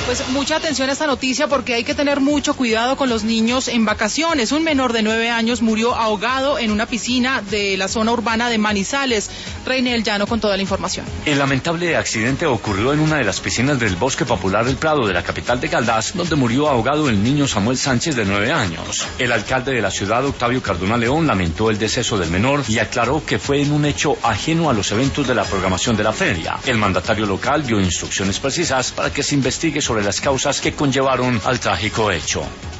Pues mucha atención a esta noticia porque hay que tener mucho cuidado con los niños en vacaciones. Un menor de 9 años murió ahogado en una piscina de la zona urbana de Manizales. Reinel Llano con toda la información. El lamentable accidente ocurrió en una de las piscinas del Bosque Popular El Prado de la capital de Caldas, donde murió ahogado el niño Samuel Sánchez de 9 años. El alcalde de la ciudad, Octavio Cardona León, lamentó el deceso del menor y aclaró que fue en un hecho ajeno a los eventos de la programación de la feria. El mandatario local dio instrucciones precisas para que se investigue sobre las causas que conllevaron al trágico hecho.